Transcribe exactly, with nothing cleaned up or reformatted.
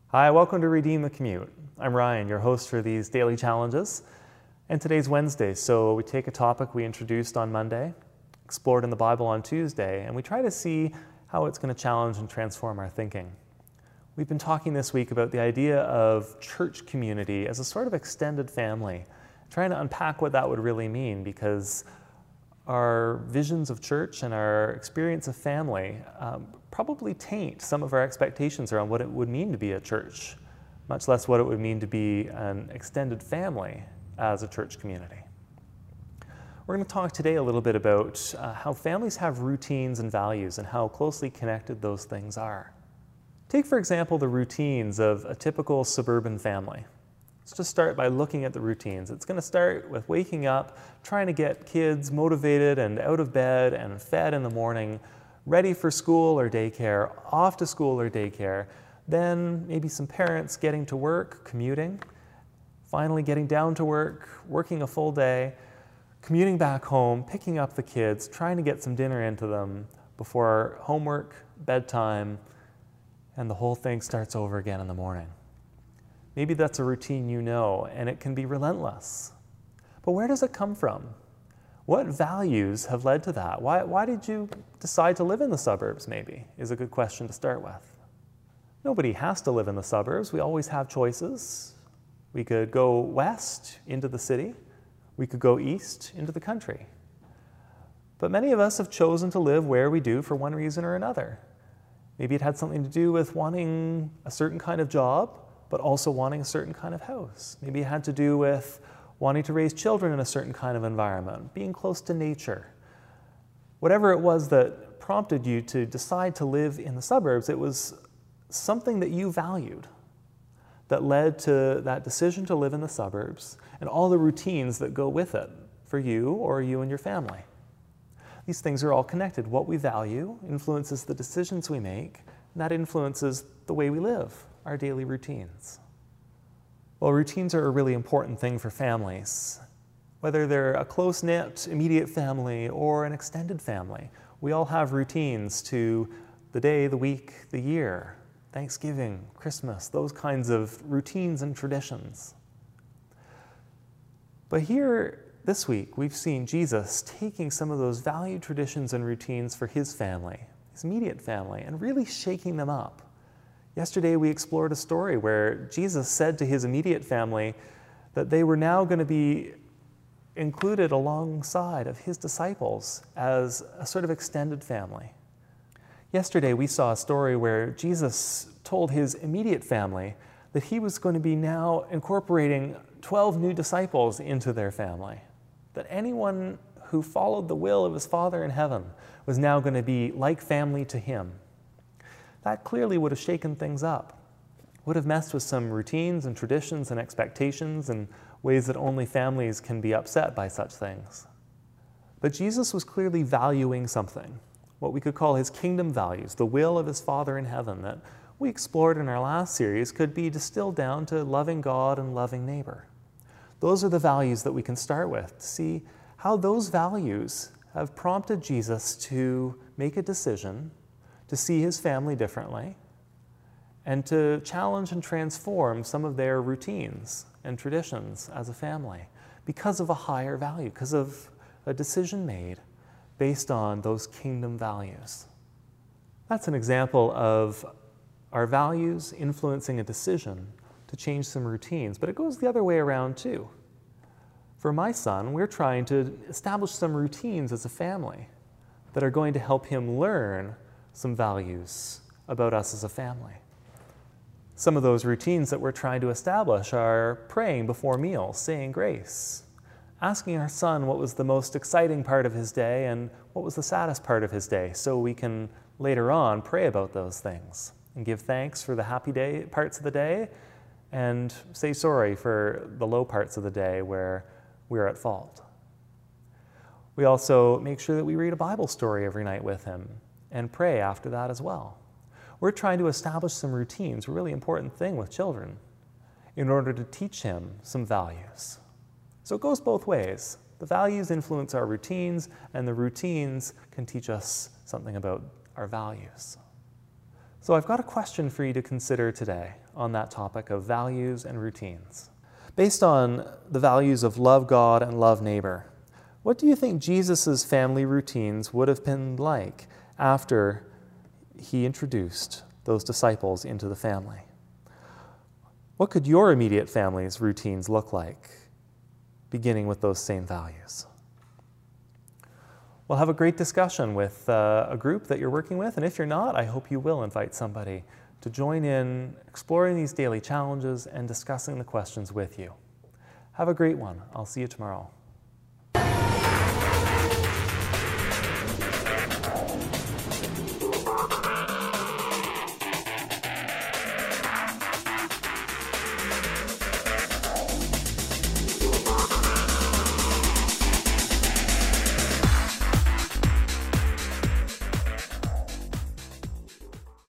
Hi, welcome to Redeem the Commute. I'm Ryan, your host for these daily challenges. And today's Wednesday, so we take a topic we introduced on Monday, explored in the Bible on Tuesday, and we try to see how it's going to challenge and transform our thinking. We've been talking this week about the idea of church community as a sort of extended family, trying to unpack what that would really mean, because our visions of church and our experience of family um, probably taint some of our expectations around what it would mean to be a church, much less what it would mean to be an extended family as a church community. We're going to talk today a little bit about uh, how families have routines and values and how closely connected those things are. Take, for example, the routines of a typical suburban family. Let's just start by looking at the routines. It's going to start with waking up, trying to get kids motivated and out of bed and fed in the morning, ready for school or daycare, off to school or daycare, then maybe some parents getting to work, commuting, finally getting down to work, working a full day, commuting back home, picking up the kids, trying to get some dinner into them before homework, bedtime, and the whole thing starts over again in the morning. Maybe that's a routine you know, and it can be relentless. But where does it come from? What values have led to that? Why, why did you decide to live in the suburbs, maybe, is a good question to start with. Nobody has to live in the suburbs. We always have choices. We could go west into the city. We could go east into the country. But many of us have chosen to live where we do for one reason or another. Maybe it had something to do with wanting a certain kind of job, but also wanting a certain kind of house. Maybe it had to do with wanting to raise children in a certain kind of environment, being close to nature. Whatever it was that prompted you to decide to live in the suburbs, it was something that you valued that led to that decision to live in the suburbs and all the routines that go with it for you or you and your family. These things are all connected. What we value influences the decisions we make, and that influences the way we live, our daily routines. Well, routines are a really important thing for families. Whether they're a close-knit, immediate family or an extended family, we all have routines to the day, the week, the year, Thanksgiving, Christmas, those kinds of routines and traditions. But here, this week, we've seen Jesus taking some of those valued traditions and routines for his family, his immediate family, and really shaking them up. Yesterday, we explored a story where Jesus said to his immediate family that they were now going to be included alongside of his disciples as a sort of extended family. Yesterday, we saw a story where Jesus told his immediate family that he was going to be now incorporating twelve new disciples into their family, that anyone who followed the will of his Father in heaven was now going to be like family to him. That clearly would have shaken things up, would have messed with some routines and traditions and expectations and ways that only families can be upset by such things. But Jesus was clearly valuing something, what we could call his kingdom values, the will of his Father in heaven that we explored in our last series could be distilled down to loving God and loving neighbor. Those are the values that we can start with to see how those values have prompted Jesus to make a decision to see his family differently, and to challenge and transform some of their routines and traditions as a family because of a higher value, because of a decision made based on those kingdom values. That's an example of our values influencing a decision to change some routines, but it goes the other way around too. For my son, we're trying to establish some routines as a family that are going to help him learn some values about us as a family. Some of those routines that we're trying to establish are praying before meals, saying grace, asking our son what was the most exciting part of his day and what was the saddest part of his day, so we can later on pray about those things and give thanks for the happy day parts of the day and say sorry for the low parts of the day where we're at fault. We also make sure that we read a Bible story every night with him and pray after that as well. We're trying to establish some routines, a really important thing with children, in order to teach him some values. So it goes both ways. The values influence our routines, and the routines can teach us something about our values. So I've got a question for you to consider today on that topic of values and routines. Based on the values of love God and love neighbor, what do you think Jesus' family routines would have been like after he introduced those disciples into the family? What could your immediate family's routines look like, beginning with those same values? We'll have a great discussion with uh, a group that you're working with, and if you're not, I hope you will invite somebody to join in exploring these daily challenges and discussing the questions with you. Have a great one. I'll see you tomorrow.